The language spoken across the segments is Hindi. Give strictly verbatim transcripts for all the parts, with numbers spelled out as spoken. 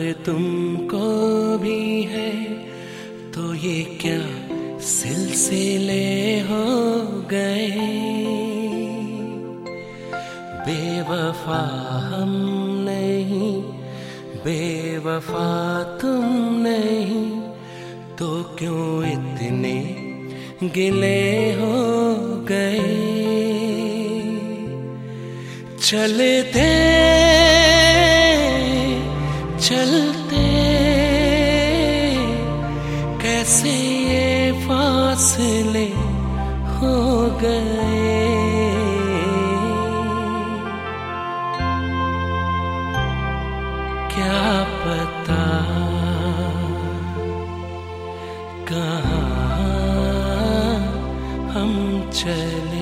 तुमको भी है तो ये क्या सिलसिले हो गए। बेवफा हम नहीं, बेवफा तुम नहीं, तो क्यों इतने गिले हो गए। चलते चलते कैसे ये फासले हो गए। क्या पता कहाँ हम चले।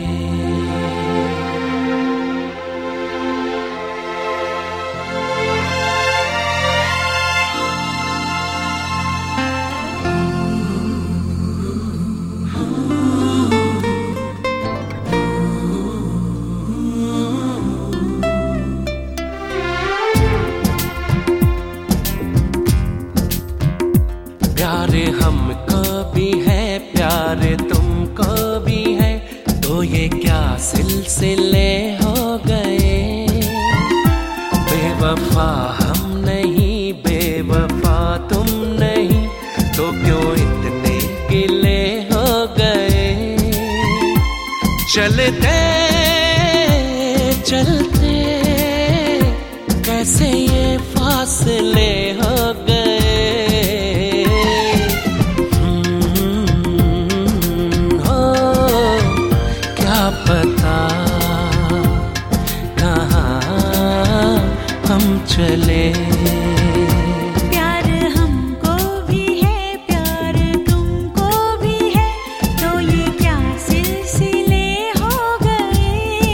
प्यार हमको भी है, प्यार तुमको भी है, तो ये क्या सिलसिले हो गए। बेवफा हम नहीं, बेवफा तुम नहीं, तो क्यों इतने गिले हो गए। चलते चलते कैसे ये फासले हो गए। पता कहाँ हम चले। प्यार हमको भी है, प्यार तुमको भी है, तो ये क्या सिलसिले हो गए।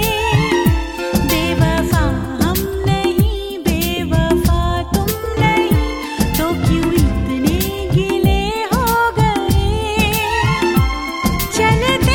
बेवफा हम नहीं, बेवफा तुम नहीं, तो क्यों इतने गिले हो गए। चलते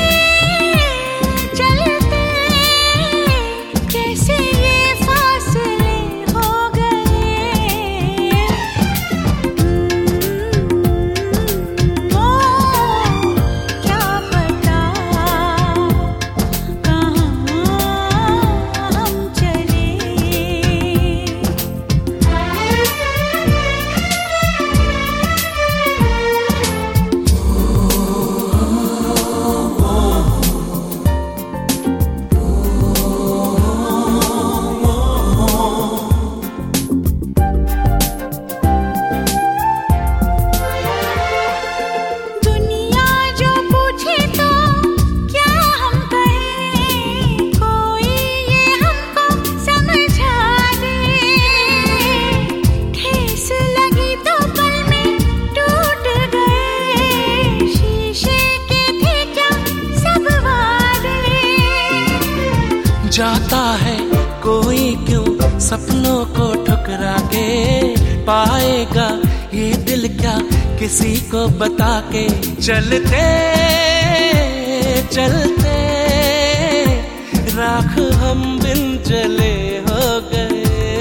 जाता है कोई क्यों सपनों को ठुकरा के, पाएगा ये दिल क्या किसी को बता के। चलते चलते राख हम बिन जले हो गए।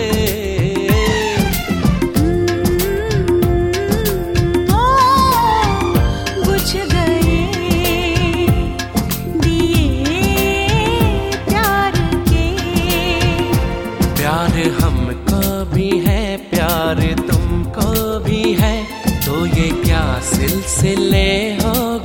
प्यार हमको भी है, प्यार तुमको भी है, तो ये क्या सिलसिले हो